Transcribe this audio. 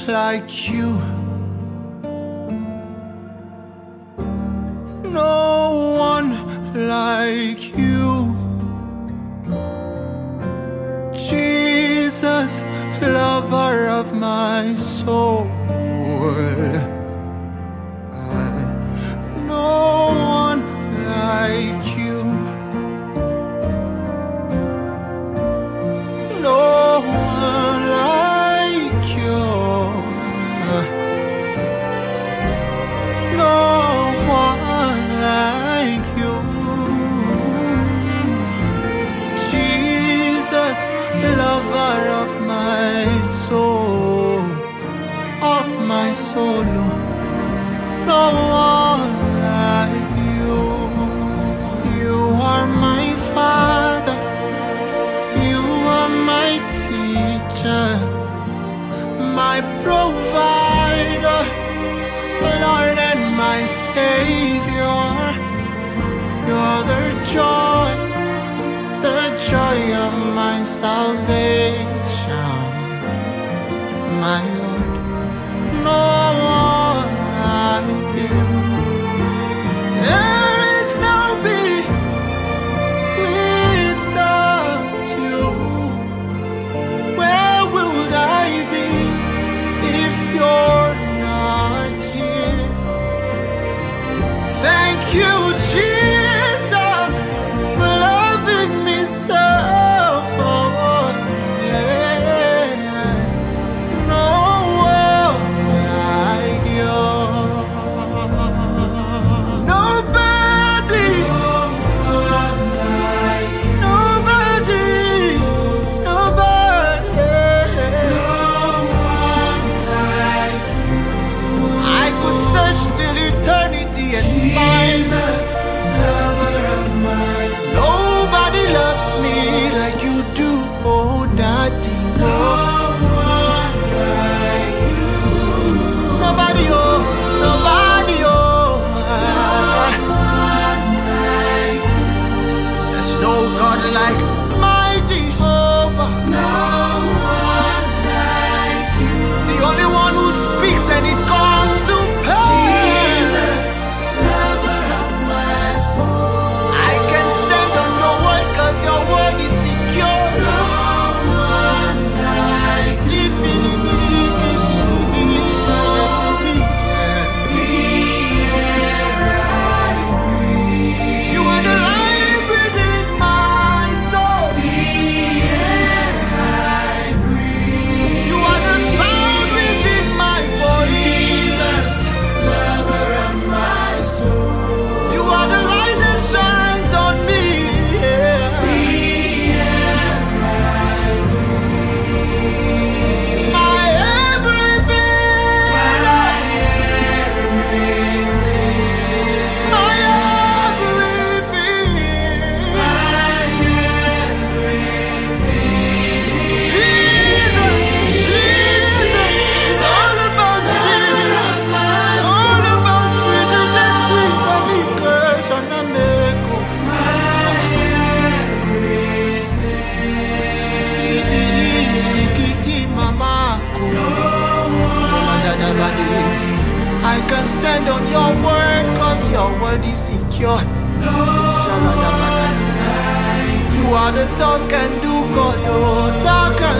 like you. No one like you. Jesus, lover of my soul. No one like you. No one like you. No one like you. Jesus, lover of my soul, of my soul. No one like you. You are my Father. You are my teacher, my provider, Lord and my Savior. You're the joy of my salvation, my Lord. No one like you. There is no me without you. Where would I be if you're not here? Thank you, Jesus, for loving me so. Yeah. No one like you. Nobody. No one like you. Nobody. Nobody. No one like you. I could search till eternity and find lover of my soul. Nobody loves me like you do, oh Daddy. No one like you. Nobody, oh, nobody, oh. No one like you. There's no God like my Jehovah. No one like you. The only one who speaks and it comes to pass. Jesus, lover of my soul. I can stand on your word 'cause your word is secure. No one like you. You are the life within my soul. You are the sound within my voice. Lover of my soul. You are the light that shines on me. My everything. My everything. Jesus, all about Jesus, all about I can stand on your word 'cause your word is secure. You are the talk and do God, oh, talk and